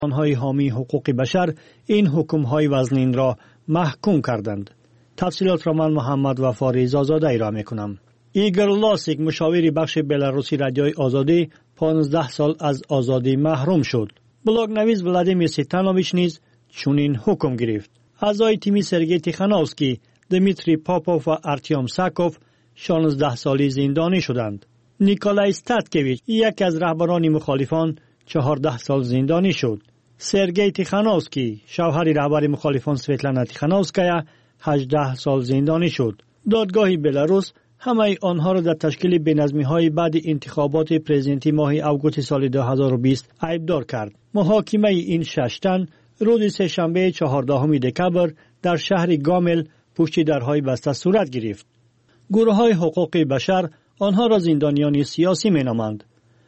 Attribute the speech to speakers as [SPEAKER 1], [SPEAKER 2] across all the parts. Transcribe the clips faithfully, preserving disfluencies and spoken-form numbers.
[SPEAKER 1] آنهای حامی حقوق بشر این حکم‌های وزنین را محکوم کردند. تفصیلات را من محمد وفاری زازاده را میکنم. ایگور لاسیک مشاور بخش بلاروسی رادیوی آزادی پانزده سال از آزادی محروم شد. بلاگ نویس ولادیمیر سیتانوویچ نیز چنین حکم گرفت. اعضای تیم سرگئی تیخانوفسکی، دمیتری پاپوف و ارتیوم ساکوف شانزده سالی زندانی شدند. نیکولای استاتکویچ یک از رهبران مخالفان چهارده سال زندانی شد. سرگئی تیخانوفسکی شوهر رهبر مخالفان سویتلانا تیخانوفسکایا هجده سال زندانی شد. دادگاه بلاروس همه آنها را در تشکیل بی‌نظمی‌های بعد انتخابات پرزیدنتی ماه اوگوست سال دو هزار و بیست عیبدار کرد. محاکمه این شش تن روز سه‌شنبه چهاردهم دکامبر در شهر گامل پشت درهای بسته صورت گرفت. گروه‌های حقوق بشر آنها را زندانیان سیاسی می‌نامند.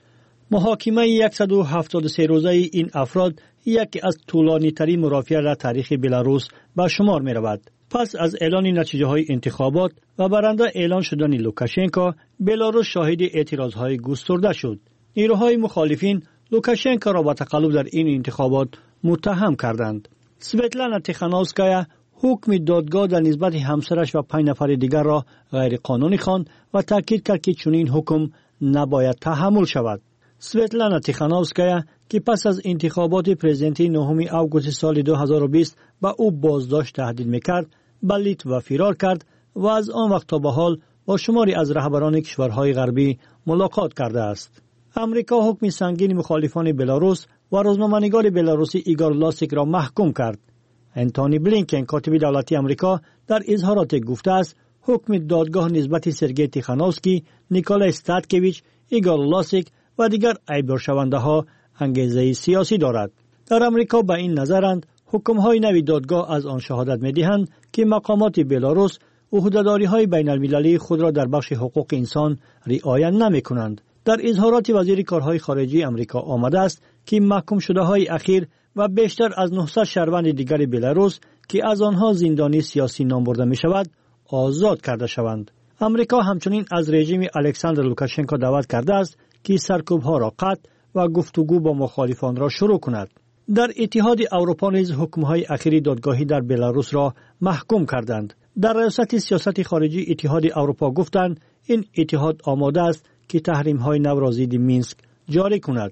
[SPEAKER 1] محاکمه صد و هفتاد و سه روزه این افراد یکی از طولانی‌ترین مرافعه در تاریخ بلاروس به شمار می‌رود. پس از اعلان نتیجه های انتخابات و برنده اعلان شدن لوکاشنکو، بلاروس شاهد اعتراضهای گسترده شد. نیروهای مخالفین لوکاشنکو را به تقلب در این انتخابات متهم کردند. سویتلانا تیخانوفسکایا حکم دادگاه در نسبت همسرش و پنج نفر دیگر را غیر قانونی خواند و تاکید کرد که چنین حکم نباید تحمل شود. سویتلانا تیخانوفسکایا که پس از انتخابات پرزیدنتی نهم اوگوست سال دو هزار و بیست با او بازداشت تهدید میکرد، به لیتوا فرار کرد و از آن وقت تا به حال با شماری از رهبران کشورهای غربی ملاقات کرده است. امریکا حکم سنگین مخالفان بلاروس و روزنامه‌نگار بلاروسی ایگور لاسیک را محکوم کرد. انتونی بلینکن کاتب دولتی امریکا در اظهارات گفته است حکم دادگاه نسبت سرگئی تیخانوفسکی، نیکولای استاتکویچ، ایگور لاسیک و دیگر عیبدار شونده ها انگیزه سیاسی دارد. در امریکا به این نظرند حکم‌های نوی دادگاه از آن شهادت می‌دهند که مقامات بلاروس عهده‌داری‌های بین‌المللی خود را در بخش حقوق انسان رعایت نمی‌کنند. در اظهارات وزیر کارهای خارجه امریکا آمده است که محکوم شده‌های اخیر و بیشتر از نهصد شهروند دیگر بلاروس که از آنها زندانی سیاسی نام برده می‌شود آزاد کرده شوند. امریکا همچنین از رژیم الکساندر لوکاشنکو دعوت کرده است که سرکوب‌ها را قطع و گفتگو با مخالفان را شروع کند. در اتحاد اروپا نیز حکم‌های اخیری دادگاهی در بلاروس را محکوم کردند. در ریاست سیاست خارجی اتحاد اروپا گفتند این اتحاد آماده است که تحریم‌های نو را ضد مینسک جاری کند.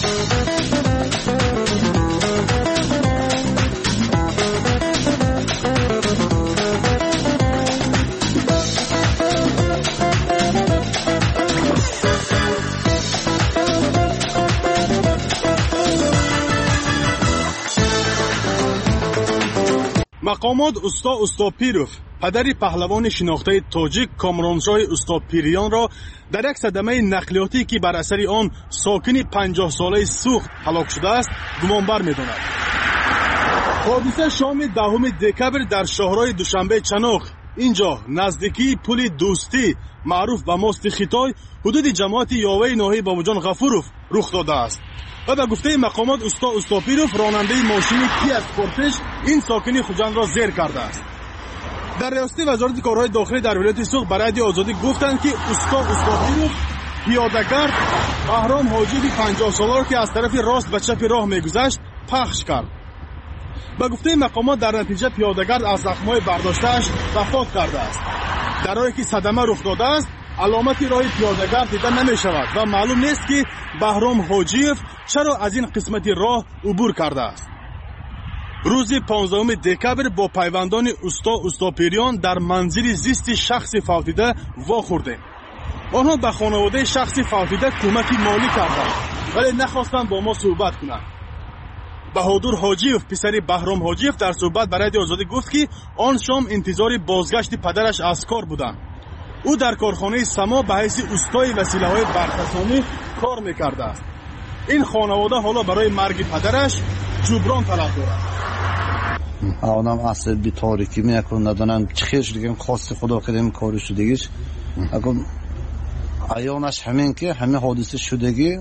[SPEAKER 2] مقامات استا استاپیروف پدر پهلوان شناخته تاجیک کامرانشاه استاپیریان را در یک صدمه نقلیاتی که بر اثر آن ساکن پنجاه ساله سوخت هلاک شده است گمانبر می‌داند. حادثه شام دهم دکامبر در شهرهای دوشنبه چناخ، اینجا نزدیکی پل دوستی معروف به ماست خیتای، حدود جماعت یاوه ناحیه باباجان غفوروف رخ داده است. و به گفته مقامات استا استاپیروف راننده ماشین کیا اسپورتش این ساکن خوجند را زیر کرده است. در ریاست وزارت کارهای داخلی در ولایت سوخت برای رادیو آزادی گفتند که استا استاپیروف پیاده‌گرد بهرام حاجی پنجاه ساله را که از طرف راست به چپ راه می‌گذشت پخش کرد. به گفته مقامات در نتیجه پیاده‌گرد از زخم‌های برداشته‌اش وفات کرده است. در حالی که صدمه رخ داده است علامتی راه پیاده‌گرد دیده نمی‌شود و معلوم نیست که بهرام حاجیف چرا از این قسمت راه عبور کرده است. روز پانزدهم دکامبر با پیوندان استا استاپیریان در منزل زیست شخص فوتیده واخوردیم. آنها به خانواده شخص فوتیده کمک مالی کردند ولی نخواستند با ما صحبت کنند. بهادر حاجیف پسر بهرام حاجیف در صحبت برای رادیو آزادی گفت که آن شام انتظار بازگشت پدرش از کار بودند. او در کارخانه سما به حیث استای وسیله‌های برقراری کار می‌کرده است. این خانواده حالا برای مرگ پدرش جبران طلب دارد.
[SPEAKER 3] آدم اصلا بی تاریکی میکنه ندونم چخیش دیگه خواست خدا کردیم کاری شدگیش اگر ایانش همین که همه حادثه شدگی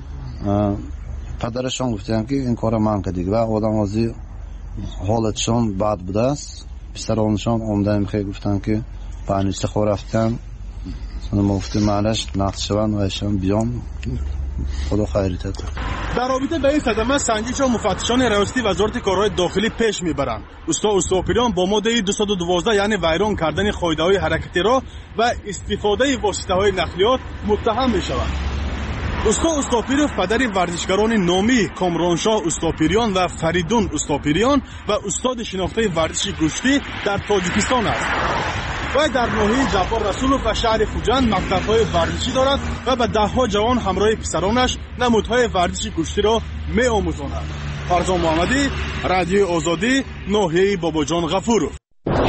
[SPEAKER 3] پدرشان گفتن که این کار من کردیم و آدم ازی حالتشان بد بوده است. پسرانشان آمدن میخوای گفتن که پانیسته خور رفتن ما گفتیم معلش نقد شوند و ایشان بیان خدا خیریت بده.
[SPEAKER 2] در رابطه به این صدمه سنجش و مفتشان ریاستی وزارت کارهای داخلی پیش میبرند. استا استوپیریان با ماده دویست و دوازده یعنی ویران کردن قاعده‌های حرکتی را و استفاده واسطه‌های نقلیات متهم میشوند. استا استوپیروف پدر ورزشکاران نامی کامرانشاه استوپیریان و فریدون استوپیریان و استاد شناخته ورزش گوشتی در تاجیکستان است. و در ناحیه جبار رسولوف و شهر خوجند مکتب‌های ورزشی دارد و به ده‌ها جوان همراه پسرانش نمودهای ورزش گوشتی را می‌آموزاند. فرزان محمدی، رادیو آزادی، ناحیه باباجان غفورов.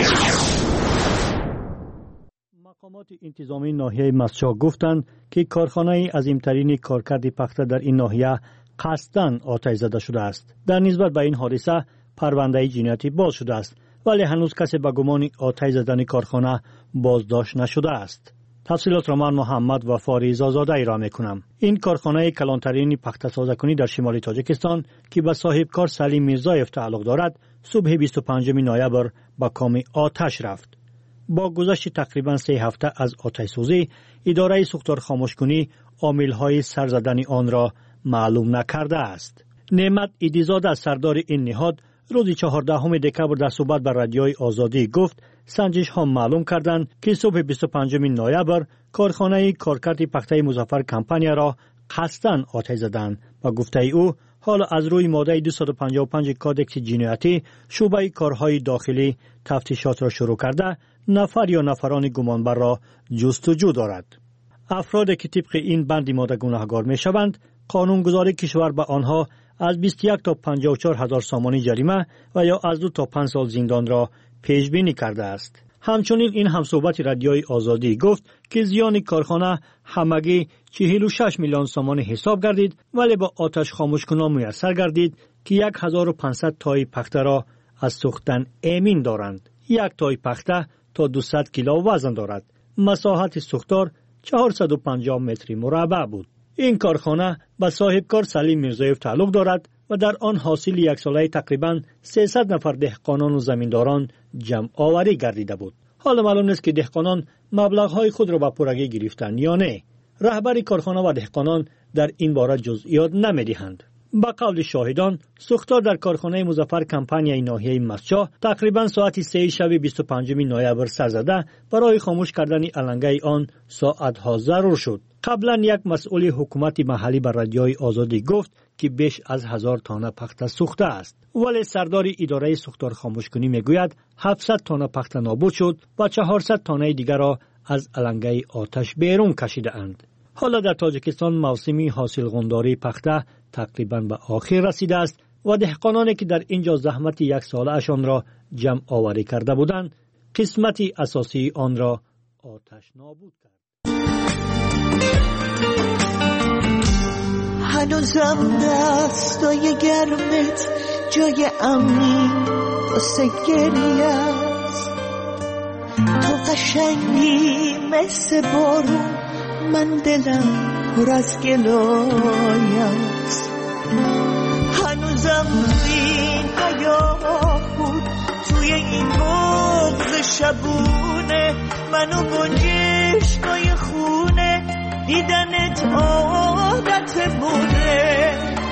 [SPEAKER 1] مقامات انتظامی ناحیه مسجد گفتند که کارخانه عظیم‌ترین کارکرد پخته در این ناحیه قصداً آتش زده شده است. در نسبت به این حادثه پرونده جنایتی باز شده است، ولی هنوز کسی به گمان آتش زدن کارخانه بازداشت نشده است. تفصیلات را من محمد و فاریز آزاده ای میکنم. این کارخانه کلانترین پخته سازکنی در شمال تاجیکستان که به صاحبکار سلیم میرزایف تعلق دارد، صبح بیست و پنجم نوامبر به کام آتش رفت. با گذشت تقریبا سه هفته از آتش سوزی، اداره سوختار خاموشکنی عامل‌های سر زدن آن را معلوم نکرده است. نعمت ایدیزاده سردار این نهاد روز چهاردهم دکبر در صحبت با رادیوی آزادی گفت سنجش ها معلوم کردند که صبح بیست و پنجم نوامبر کارخانه کارکرد پخته مظفر کمپانی را قصداً آتش زدند و گفته او حالا از روی ماده دویست و پنجاه و پنج کادکس جنایتی شعبه کارهای داخلی تفتیشات را شروع کرده نفر یا نفران گمانبر را جستجو دارد. افرادی که طبق این بند ماده گناهکار می شوند قانونگذاری کشور به آنها از بیست و یک تا پنجاه و چهار هزار سامانی جریمه و یا از دو تا پنج سال زندان را پیش بینی کرده است. همچنین این همصحبت رادیوی آزادی گفت که زیان کارخانه همگی چهل و شش میلیون سامان حساب گردید، ولی با آتش خاموش کنان میسر گردید که یک هزار و پانصد تای پخته را از سوختن امین دارند. یک تای پخته تا دویست کیلو وزن دارد. مساحت سوختار چهارصد و پنجاه متر مربع بود. این کارخانه به صاحبکار سلیم میرزایف تعلق دارد و در آن حاصل یک ساله تقریباً سیصد نفر دهقانان و زمینداران جمع آوری گردیده بود. حالا معلوم نیست که دهقانان مبلغ‌های خود را به پورگی گرفتند یا نه. رهبر کارخانه و دهقانان در این باره جزئیات نمی‌دهند. با قول شاهدان، سوختار در کارخانه مظفر کمپانی ناحیه مسجد تقریباً ساعت سه شب بیست و پنجم نوامبر سر زده برای خاموش کردن علنگه آن ساعت‌ها ضرور شد. قبلا یک مسئول حکومت محلی بر رادیوی آزادی گفت که بیش از هزار تانه پخته سوخته است، ولی سردار اداره سوختار خاموشکنی میگوید هفتصد تانه پخته نابود شد و چهارصد تانه دیگر را از علنگه آتش بیرون کشیده اند. حالا در تاجیکستان موسمی حاصلخونداری پخته تقریبا به آخر رسیده است و دهقانانی که در اینجا زحمت یک ساله اشان را جمع آوری کرده بودند قسمتی اساسی آن را آتش نابود کرد.
[SPEAKER 4] هنوزم دستای گرمت جای امنی واسه گریه است، تو قشنگی مثل بارون، من دلم پر از گلایه است. هنوزم این حیاه بود توی این بغض شبونه، منو گنجشکای خونه دیدنت عادت بوده.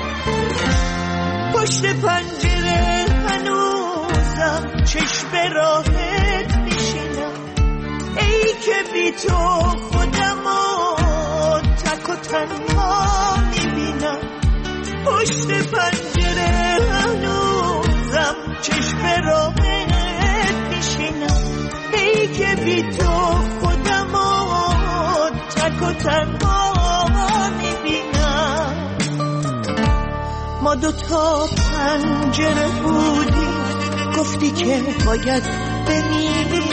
[SPEAKER 4] پشت پنجره هنوزم چشم راحت میشینم، ای که بی تو خودمو تک و تنها میبینم. پشت پنجره هنوزم چشم راحت میشینم، ای که بی تو خودمو تک و تنها میبینم. ما دوتا پنجره بودیم، گفتی که باید بمیری،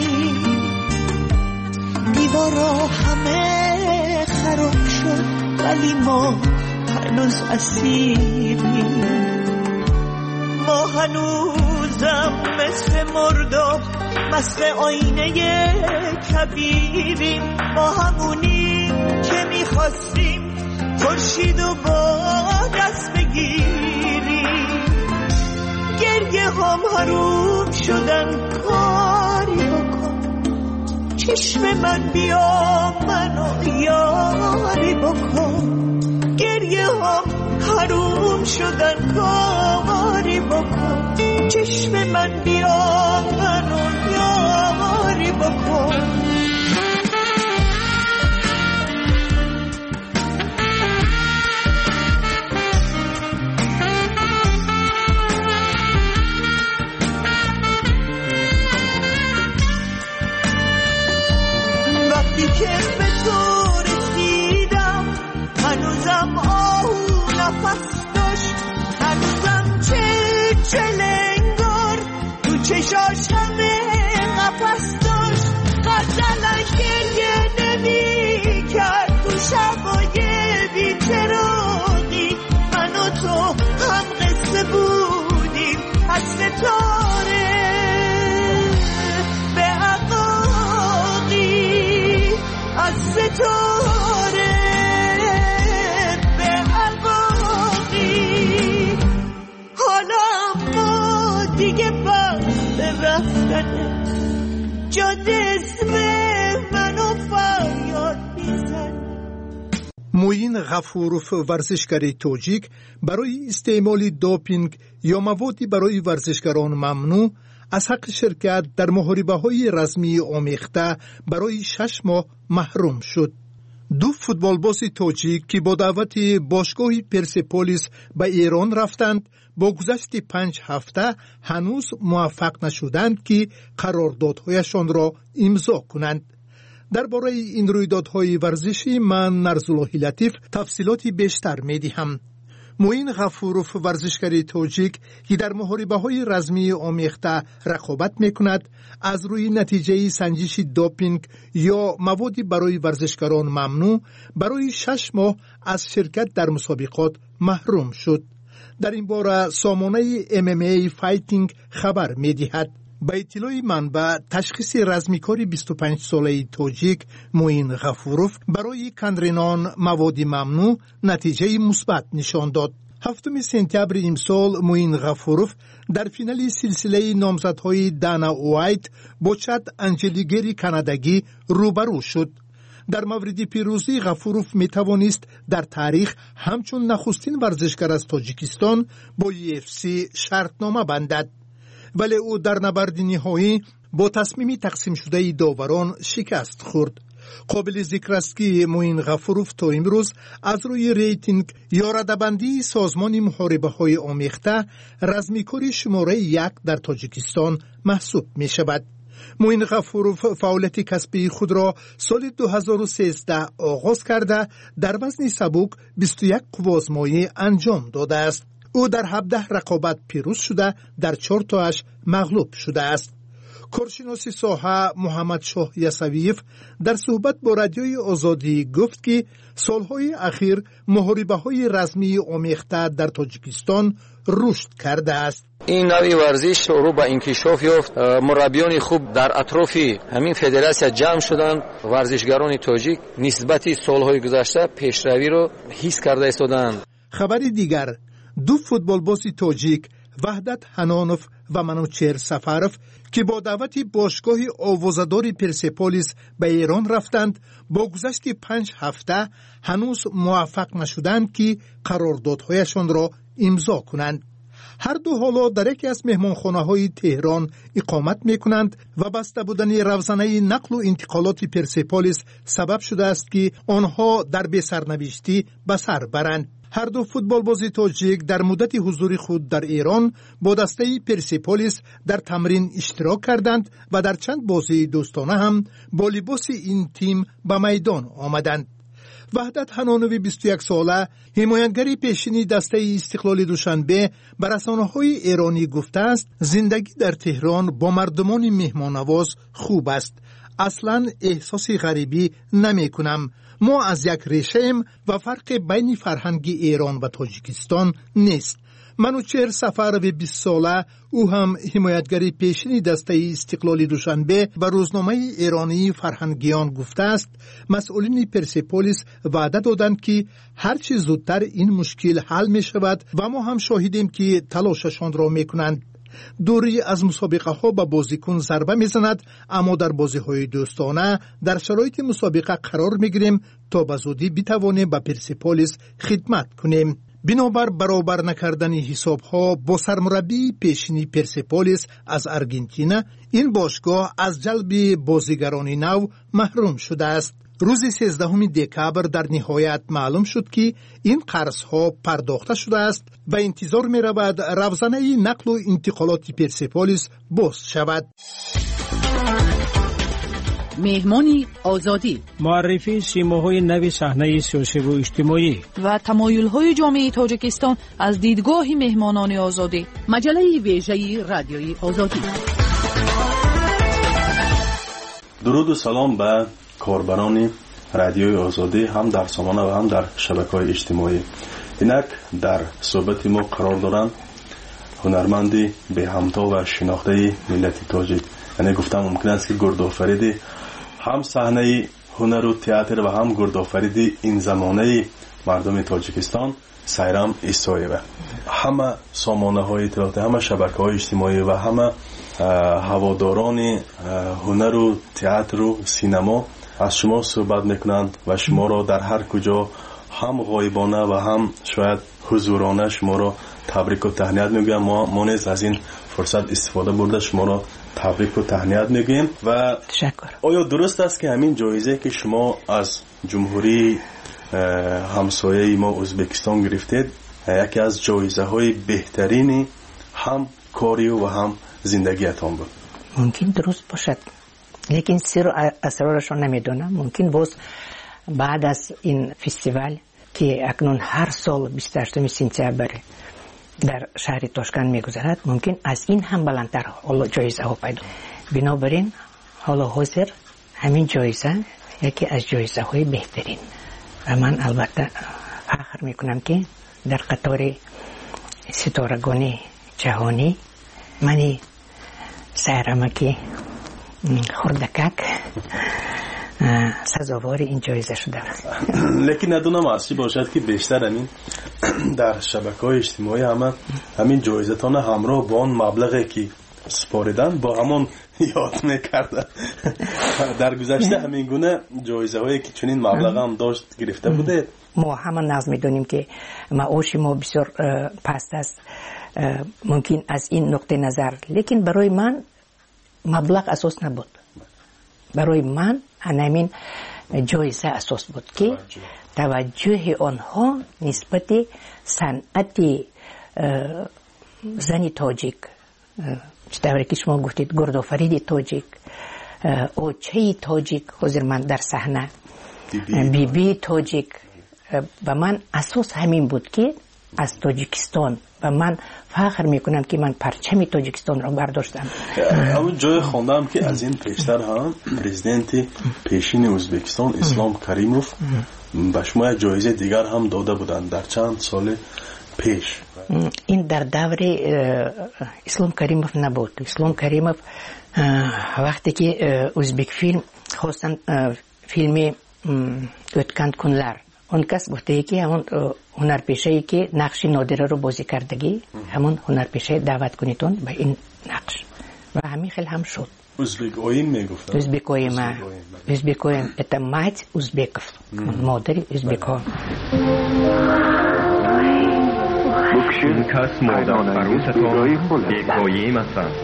[SPEAKER 4] دیوارا همه خراب شد ولی ما هنوز اسیریم. ما هنوزم مثل مرداب مست آینه کبیریم، ما همونیم که میخواستیم خورشید و با دست بگیریم. گریه هم حروم شدن، کاری بکن چشم من بیا منو یاری بکن. گریه هم حروم شدن کاری بکن چشم من بیا منو یاری بکن وقتی که به تو رسیدم هنوزم آهو نفس داشت هنوزم چه چلنگار تو چشاش همه قفس داشت غزلش گریه نمی کرد تو شبای بی‌چراغی من و تو هم قصه بودیم از ستاره به عقاقی از ستاره به عقاقی حالا ما دیگه بس رفتنه جاده اسم منو فریاد میزن.
[SPEAKER 5] موین غفوروف ورزشکاری توجیک برای استعمال دوپینگ یا موادی برای ورزشکاران ممنوع از حق شرکت در محاربه‌های رسمی آمیخته برای شش ماه محروم شد. دو فوتبالباز توجیک که با دعوت باشگاه پرسپولیس به ایران رفتند با گذشت پنج هفته هنوز موفق نشدند که قراردادهایشان را امضا کنند. درباره این رویدادهای ورزشی من نرزالله لطیف تفصیلاتی بیشتر می‌دهم. موین غفوروف ورزشکاری توجیک که در محاربه‌های رسمی آمیخته رقابت می‌کند از روی نتیجه سنجش دوپینگ یا موادی برای ورزشکاران ممنوع برای شش ماه از شرکت در مسابقات محروم شد. در این باره سامانه ام ام ای فایتینگ خبر می‌دهد. با اطلاع منبع تشخیص رزمیکاری بیست و پنج ساله توجیک موین غفوروف برای کندرینان مواد ممنوع نتیجه مثبت نشان داد. هفتم سپتامبر امسال موین غفوروف در فینال سلسله نامزدهای دانا وایت با چاد انجلیگری کانادایی روبرو شد. در مورد پیروزی غفوروف می توانست در تاریخ همچون نخستین ورزشکار از تاجیکستان با یو اف سی شرطنامه بندد. ولی او در نبرد نهایی با تصمیم تقسیم شده داوران شکست خورد. قابل ذکر است که موین غفوروف تا امروز از روی ریتینگ یا ردبندی سازمان محاربه های آمیخته رزمیکار شماره یک در تاجیکستان محسوب می شود. موین غفوروف فعالیت کسبی خود را سال دو هزار و سیزده آغاز کرده در وزن سبک بیست و یک قوازمایی انجام داده است. او در هفده رقابت پیروز شده در چهار تاش مغلوب شده است. کارشناس ساحه محمد شاه یسویف در صحبت با رادیوی آزادی گفت که سالهای اخیر محاربه‌های رسمی آمیخته در تاجیکستان رشد کرده است.
[SPEAKER 6] این نوع ورزش رو به انکشاف یافت. مربیان خوب در اطراف همین فدراسیون جمع شدند. ورزشکاران تاجیک نسبت سالهای گذشته پیشروی رو حس کرده ایستادند.
[SPEAKER 5] خبری دیگر، دو فوتبالباز تاجیک وحدت حنانوف و منوچهر سفروف که با دعوت باشگاه آوازه‌دار پرسپولیس به ایران رفتند با گذشت پنج هفته هنوز موفق نشدند که قراردادهایشان را امضا کنند. هر دو حالا در یکی از مهمانخانه‌های تهران اقامت می‌کنند و بسته بودن روزانه نقل و انتقالات پرسپولیس سبب شده است که آنها در بی‌سرنوشتی به سر برند. هر دو فوتبالباز تاجیک در مدت حضور خود در ایران با دسته پرسپولیس در تمرین اشتراک کردند و در چند بازی دوستانه هم با لباس این تیم به میدان آمدند. وحدت حنانوی بیست و یک ساله حمایتگری پیشینی دسته استقلال دوشنبه به رسانه‌های ایرانی گفته است زندگی در تهران با مردمان مهمان‌نواز خوب است. اصلاً احساس غریبی نمی کنم. ما از یک ریشه‌ایم و فرق بین فرهنگ ایران و تاجیکستان نیست. منوچهر سفروی بیست ساله او هم حمایتگری پیشین دسته استقلال دوشنبه و روزنامه ایرانی فرهنگیان گفته است مسئولین پرسپولیس وعده دادند که هر چه زودتر این مشکل حل می شود و ما هم شاهدیم که تلاششان را می کنند. دوری از مسابقه ها به بازیکن ضربه می زند، اما در بازی های دوستانه در شرایط مسابقه قرار می گیریم تا به زودی بتوانیم به پرسپولیس خدمت کنیم. بنابر برابر نکردن حسابها با سرمربی پیشینی پرسپولیس از آرژانتین، این باشگاه از جلب بازیگران نو محروم شده است. روز سیزدهم دکبر در نهایت معلوم شد که این قرضها پرداخته شده است و انتظار می رود روزانه نقل و انتقالات پرسپولیس باز شود.
[SPEAKER 7] مهمانی آزادی،
[SPEAKER 1] معرفی سیماهای نوی صحنه سیاسی و اجتماعی
[SPEAKER 7] و تمایل‌های جامعه تاجیکستان از دیدگاه مهمانان آزادی. مجله ویژه رادیوی آزادی.
[SPEAKER 2] درود و سلام به کاربران رادیوی آزادی، هم در سامانه و هم در شبکه‌های اجتماعی. اینک در صحبت ما قرار دارند هنرمندی به همتا و شناخته ملت تاجیک. یعنی گفتم ممکن است که گردآفریدی هم صحنه هنر و تئاتر و هم گردآفریدی این زمانه مردم تاجیکستان سایرام ایسایه. همه سامانه‌های اطلاعاتی، همه شبکه‌های اجتماعی و همه هواداران هنر و تئاتر و سینما از شما صحبت میکنند و شما را در هر کجا هم غایبانه و هم شاید حضورانه شما را تبریک و تهنیت میگم. ما ما نیز از این فرصت استفاده برده شما را تبریک و تهنیت میگیم. و
[SPEAKER 7] تشکر.
[SPEAKER 2] آیا درست است که همین جایزه که شما از جمهوری همسایه ما ازبکستان گرفتید یکی از جایزه های بهترین هم کاری و هم زندگیتان بود؟
[SPEAKER 8] ممکن درست باشد، لیکن سر و اسرارش رو نمیدونم. ممکن باز بعد از این فستیوال که اکنون هر سال بیست و هشتم سپتامبر در شهر تاشکند میگذرد، ممکن از این هم بلندتر حالا جایزه ها پیدا. بنابراین حالا حاضر همین جایزه یکی از جایزه های بهترین و من البته فخر میکنم که در قطار ستارگان جهانی منی سیرمکی خردکک سزاوار این جایزه شده.
[SPEAKER 2] لیکن ندونم اصلی باشد که بیشتر همین در شبکه‌های اجتماعی همه همین جایزتان همراه با آن مبلغی که سپاریدن با همون یاد میکردن. در گذشته همین گونه جایزه هایی که چنین مبلغ هم داشت گرفته بوده.
[SPEAKER 8] ما همه ناز میدونیم که معاش ما بسیار پست است، ممکن از این نقطه نظر، لیکن برای من مبلغ اساس نبود. برای من همین جایزه اساس بود که توجه آنها نسبت صنعت زنی تاجیک، چطوری که شما گفتید گردآفرید تاجیک، اوچه تاجیک، حضور من در صحنه بی بی تاجیک، و من اساس همین بود که از تاجیکستان و من فخر میکنم که من پرچم تاجیکستان را برداشتم.
[SPEAKER 2] اما جای خوندم که از این پیشتر هم پرزیدنت پیشین ازبکستان اسلام کریموف به شما جایزه دیگر هم داده بودند در چند سال پیش.
[SPEAKER 8] این در دور اسلام کریموف نبود. اسلام کریموف وقتی که ازبک فیلم خواستن فیلم ötkand kunlar، اون کس گفته که همون هنرپیشه‌ای که نقش نادره رو بازی کردگی همون هنرپیشه دعوت کنیتون به این نقش و همین خیلی هم شد.
[SPEAKER 2] ازبک اویم میگفتن.
[SPEAKER 8] ازبک اویم ازبک اویم это мать узбеков، مادر ازبک ها.
[SPEAKER 9] این کس مادر عروستان یک قایم هستند.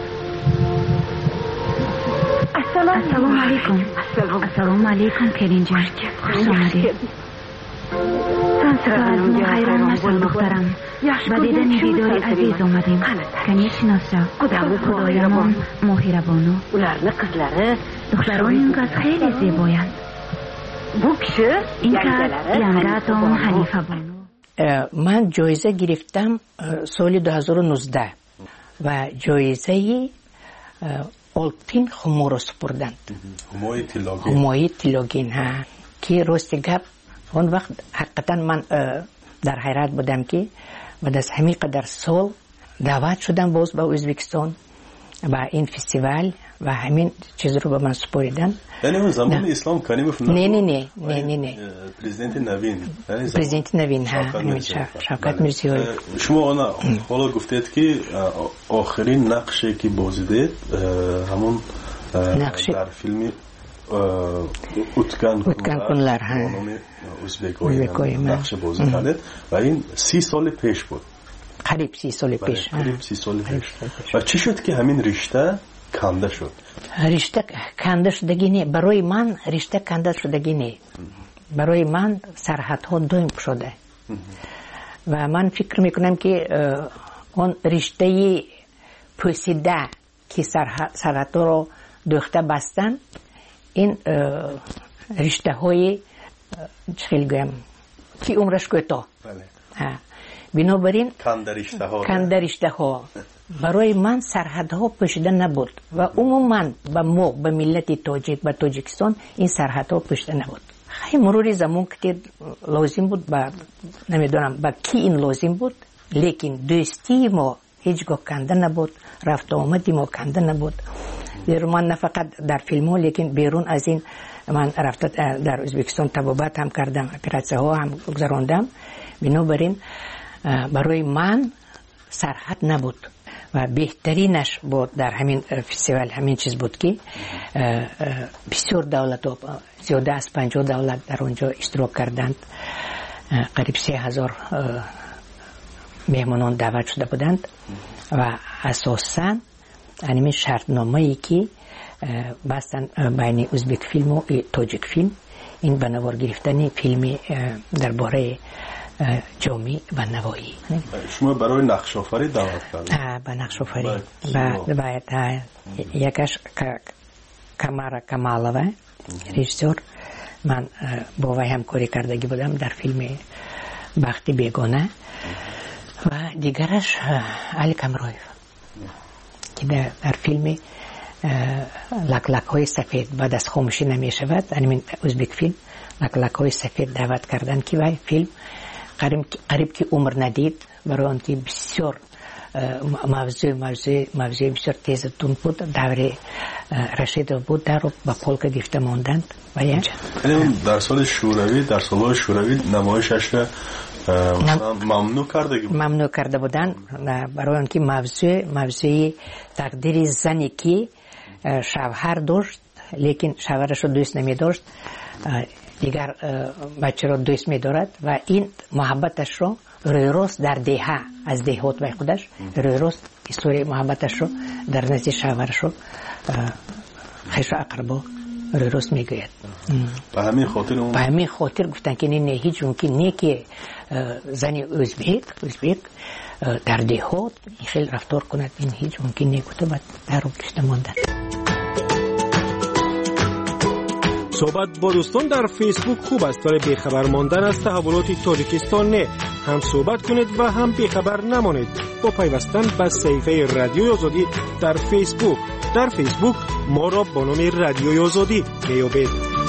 [SPEAKER 10] السلام علیکم. السلام علیکم کلین جان، خوش آمدید. سپاسگزارم از ما حیران نشد دخترم، با دیدن دیداری عزیز آمدیم. کنی شناسا خدایمان مهربانو، دختران این کس خیلی زیبایند. این کس ینگاتون حلیفه بانو.
[SPEAKER 8] من جایزه گرفتم سال دو هزار و نوزده و جایزه آلتین خمو را سپردند. همای تیلاگین ها که راست گپ اون وقت حقیقتا من در حیرت بودم که بعد از همین قدر سال دعوت شدم باز به ازبکستان و این فستیوال و همین چیز رو به من سپاریدن.
[SPEAKER 2] یعنی اون زمان اسلام کریموف
[SPEAKER 8] نه نه نه نه نه نه
[SPEAKER 2] پرزیدنت نوین
[SPEAKER 8] پرزیدنت نوین ها شوکت میرزیوی.
[SPEAKER 2] شما حالا گفتید که آخرین نقشی که بازیدید همون در فیلم
[SPEAKER 11] اتکن
[SPEAKER 8] کنلر ها
[SPEAKER 11] ازبک‌های نقش بازی کرده و این سی سال پیش بود،
[SPEAKER 8] قریب سی سال پیش.
[SPEAKER 11] قریب سی سال پیش. و چی شد که همین رشته کنده شد؟
[SPEAKER 8] رشته کنده شدگی نه، برای من رشته کنده شدگی نه، برای من سرحدها دویم شده و من فکر میکنم که اون رشته پوسیده که سرحدها رو دوخته بستن، این رشته های چخیل گویم که عمرش کوتاه. بنابراین کنده رشته ها برای من سرحدها پوشیده نبود و عموما به ما به ملت تاجیک به تاجیکستان این سرحدها پوشیده نبود. خیلی مرور زمان که لازم بود با نمیدونم با کی این لازم بود، لیکن دوستی ما هیچگاه کنده نبود، رفت آمدی ما کنده نبود. من نه فقط در فیلم ها لیکن بیرون از این من رفت در ازبکستان تبابت هم کردم، اپراتسه ها هم گذراندم. بنابراین برای من سرحد نبود و بهترینش بود در همین فستیوال همین چیز بود که بسیار دولت ها زیاده از پنجاه دولت در اونجا اشتراک کردند، قریب سه هزار مهمانان دعوت شده بودند و اساساً همین شرطنامه ای که بستن بین ازبک فیلم و تاجیک فیلم، این به نوار گرفتن فیلم درباره جامعه و نوایی.
[SPEAKER 11] شما برای نقش آفری دعوت کردید؟
[SPEAKER 8] به نقش آفری باید یکش کمارا کمالوه رژیسور، من با وی همکاری کردگی بودم در فیلم بخت بیگانه و دیگرش علی کمرویف که در فیلم لک لک های سفید بعد از خاموشی نمی شود، همین ازبک فیلم لک لک های سفید دعوت کردن که وی فیلم قریب قریب که عمر ندید، برای آنکه بسیار موضوع موضوع موضوع بسیار تیز تون بود، دوره رشید بود در با پولک گرفته ماندند و یعنی
[SPEAKER 11] در سال شوروی در سال شوروی نمایشش ممنوع کرده بود
[SPEAKER 8] ممنوع کرده بودن برای آنکه موضوع موضوع تقدیر زنی که شوهر داشت لیکن شوهرش رو دوست نمی داشت، دیگر بچه رو دوست می دارد و این محبتش رو روی روز در دیها از دیهات و خودش روی روز استوری محبتش رو در نزد شوهرش رو خیش و اقربا روی روز می گوید.
[SPEAKER 11] به همین خاطر
[SPEAKER 8] به همین خاطر گفتن که نه هیچ ممکن نه که زنی ازبک ازبک در دیهات خیلی رفتار کند، این هیچ ممکن نه گفته بعد در رو کشته ماندن.
[SPEAKER 12] صحبت با دوستان در فیسبوک خوب است، ولی بیخبر ماندن از تحولات تاجیکستان نه. هم صحبت کنید و هم بیخبر نمانید با پیوستن به صفحه رادیوی آزادی در فیسبوک. در فیسبوک ما را با نام رادیوی آزادی بیابید.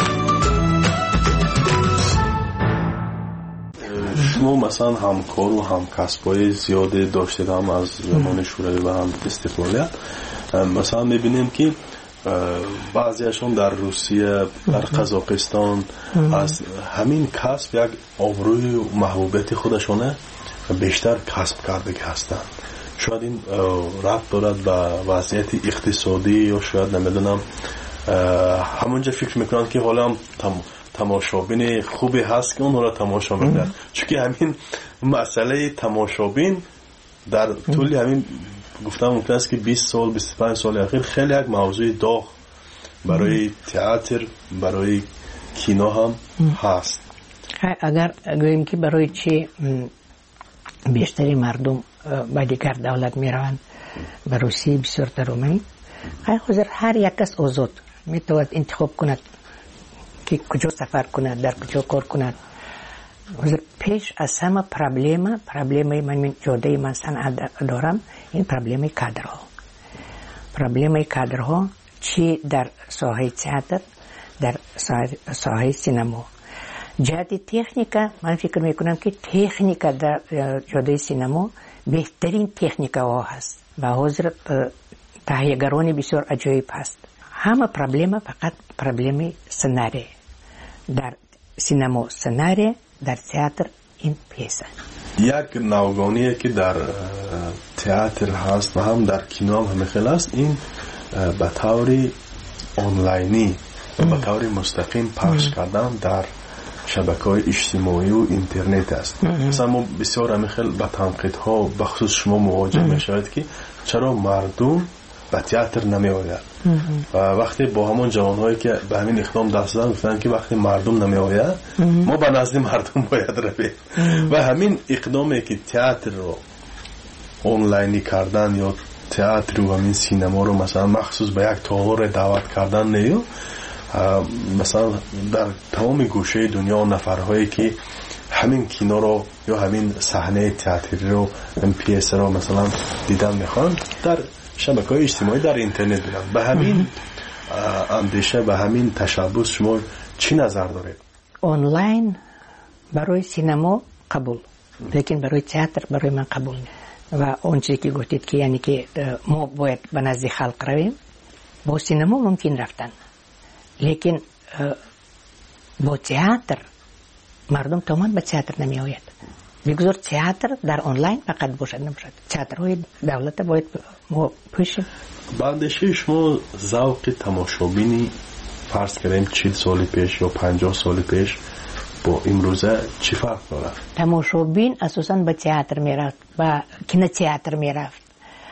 [SPEAKER 11] شما مثلا همکار و همکسبای زیاده داشتید، هم از زمان شوروی و هم استقلالیت. مثلا میبینیم که بعضیشون در روسیه، در قزاقستان از همین کسب یک آبروی و محبوبیت خودشونه بیشتر کسب کرده هستند. شاید این ربط دارد به وضعیت اقتصادی یا شاید نمیدونم همونجا فکر میکنند که حالا هم تماشابین خوبی هست که اون را تماشا میکنند، چون که همین مسئله تماشابین در طول همین گفتم ممکن است که بیست سال بیست و پنج سال اخیر خیلی یک موضوع داغ برای تئاتر برای کینو هم هست.
[SPEAKER 8] اگر گوییم که برای چی بیشتری مردم به دیگر دولت می روند به روسیه بسیار ترومی، حاضر هر یک کس آزاد می تواند انتخاب کند که کجا سفر کند، در کجا کار کند. حاضر پیش از همه پرابلم پرابلم من جاده من صنعت دارم، این پرابلم کادرها پرابلم کادرها چی در ساحه تئاتر، در ساحه سینما. جهت تکنیکا من فکر میکنم که تکنیکا در جاده سینما بهترین تکنیکا ها هست و حاضر تهیه‌گران بسیار عجیب هست. همه پرابلم فقط پرابلم سناریو، در سینما سناریو، در تئاتر این پیسه.
[SPEAKER 11] یک نوگانیه که در تئاتر هست و هم در کینو هم همه خیلی هست، این به طور آنلاینی به طور مستقیم پخش کردن در شبکه‌های اجتماعی و اینترنت است. مثلا ما بسیار همیخل با تنقیدها بخصوص شما مواجه میشوید که چرا مردم به تئاتر نمی آید و وقتی با همون جوانهایی که به همین اقدام دست دادن گفتن که وقتی مردم نمی آید ما به نزد مردم باید رویم و همین اقدامی که تئاتر رو آنلاینی کردن یا تئاتر و همین سینما رو مثلا مخصوص به یک تالار دعوت کردن نیو مثلا در تمام گوشه دنیا نفرهایی که همین کینو رو یا همین صحنه تئاتری رو ام پی اس رو مثلا دیدن میخوان در شبکه‌های اجتماعی در اینترنت بینن. به همین اندیشه به همین تشبث شما چی نظر دارید؟
[SPEAKER 8] آنلاین برای سینما قبول لیکن برای تئاتر برای من قبول نیست و اون چیزی که گفتید که یعنی که ما باید به نزد خلق رویم با سینما ممکن رفتن لیکن با تئاتر مردم تمام به تئاتر نمی آید. بگذار تئاتر در آنلاین فقط باشد نباشد. تئاترهای دولت باید ما پوشیم.
[SPEAKER 11] بعدش شما ذوق تماشابینی فرض کنیم چهل سال پیش یا پنجاه سال پیش با امروزه چی فرق داره؟
[SPEAKER 8] تماشابین اساساً به تئاتر میرفت و کینو تئاتر میرفت.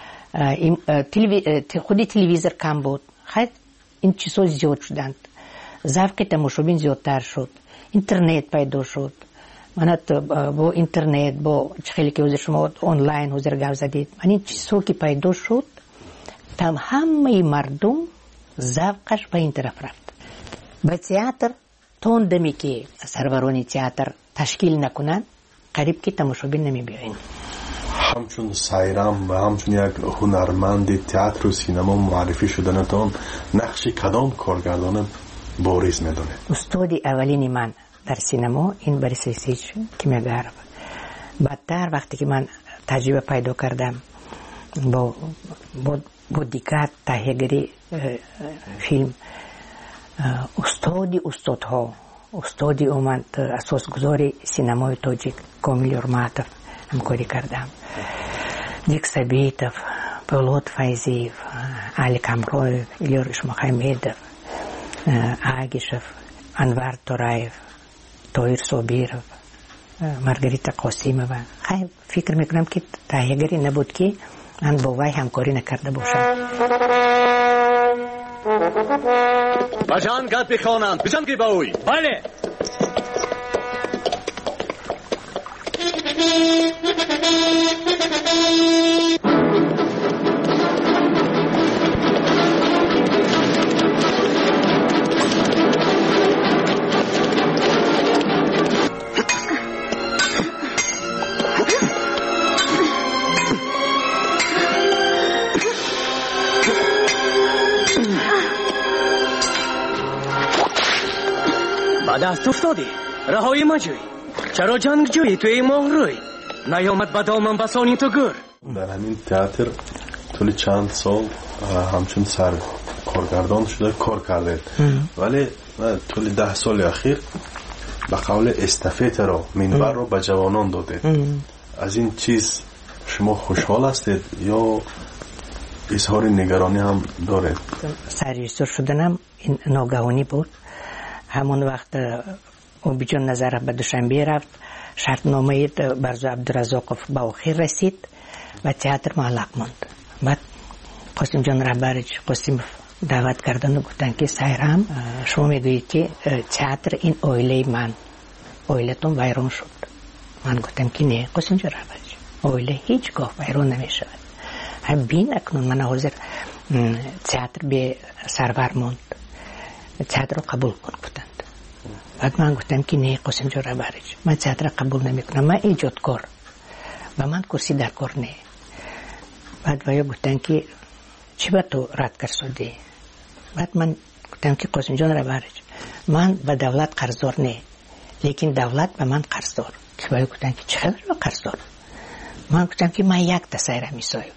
[SPEAKER 8] خودی تلویزیون کم بود. خیلی این چیزها زیاد شدند. ذوق تماشابین زیادتر شد. اینترنت پیدا شد. من با اینترنت با خیلی که حضور شما آنلاین حضور گاو زدید من این چیزها که پیدا شد تم همه مردم ذوقش به این طرف رفت. به تئاتر تون دمی که سرورانی تئاتر تشکیل نکنند قریب که تماشابین نمی بیاین.
[SPEAKER 11] همچون سایرام و همچون یک هنرمند تئاتر و سینما معرفی شدنتان نقش کدام کارگردان بارز میدونه؟
[SPEAKER 8] استادی اولین من در سینما این بریس سیچ که میگرد. بعدتر وقتی که من تجربه پیدا کردم با با, با دیکات تهیه‌گری فیلم استادی استادها استادی اومد اساسگذار سینمای تاجیک کامیل یورماتوف همکاری کردم. دیک سبیتوف، پولاد فایزیف، علی کامرویف، ایلور اشمخایمیدوف، آگیشوف، انوار تورایف، تویر صابیروف، مارگریتا قاسیمووا. خیلی فکر میکنم که تهیه‌گری نبود که من با وی همکاری نکرده باشم.
[SPEAKER 13] بجان گاد بخوانم بجان گی باوی. بله. دست افتادی رهایی مجوی چرا جنگ جویی توی ماه روی نیامد به دامن بسانی تو گر.
[SPEAKER 11] در همین تئاتر طول چند سال همچون سر کارگردان شده کار کرده ولی طول ده سال اخیر به قول استافت را منبر را به جوانان داده. از این چیز شما خوشحال هستید یا اظهار نگرانی هم دارید؟
[SPEAKER 8] سرریزور شدنم این ناگهانی بود. همون وقت اوبیجان نظر به دوشنبه رفت شرطنامه برزو عبدالرزاقوف به آخر رسید و تئاتر معلق ماند. بعد قاسم جان رهبرش قاسم دعوت کردن و گفتن که سایرام شما میگویید که تئاتر این اویله من اویلتون ویران شد. من گفتم که نه قاسم جان رهبرش اویله هیچگاه ویران نمیشود. هم بین اکنون من حاضر تئاتر به سرور ماند. تئاتر رو قبول کن گفتند. بعد من گفتم که نه قاسم جان رهبرش من تئاتر قبول نمیکنم من ایجادکار و من کرسی در کار نه. بعد ویا گفتن که چی با تو رد کرد؟ بعد من گفتم که قاسم جان رهبرش من به دولت قرضدار نه لیکن دولت به من قرضدار. که ویا گفتن که چقدر به قرضدار؟ من گفتم که من یک تسایره میسایم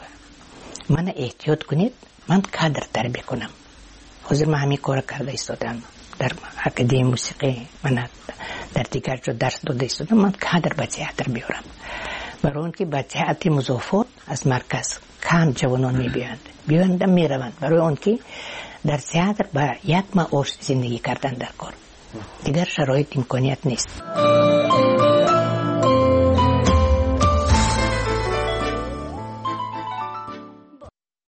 [SPEAKER 8] من احتیاط کنید من کادر تربیت کنم. حاضر من همین کار کرده ایستادم در اکادمی موسیقی من در دیگر جو درس داده ایستادم من کادر به تئاتر بیارم برای اون که به تئاتر مضافات از مرکز کم جوانان میبیاند بیاند میروند برای اون که در تئاتر با یک معاش زندگی کردن در کار. دیگر شرایط امکانیت نیست.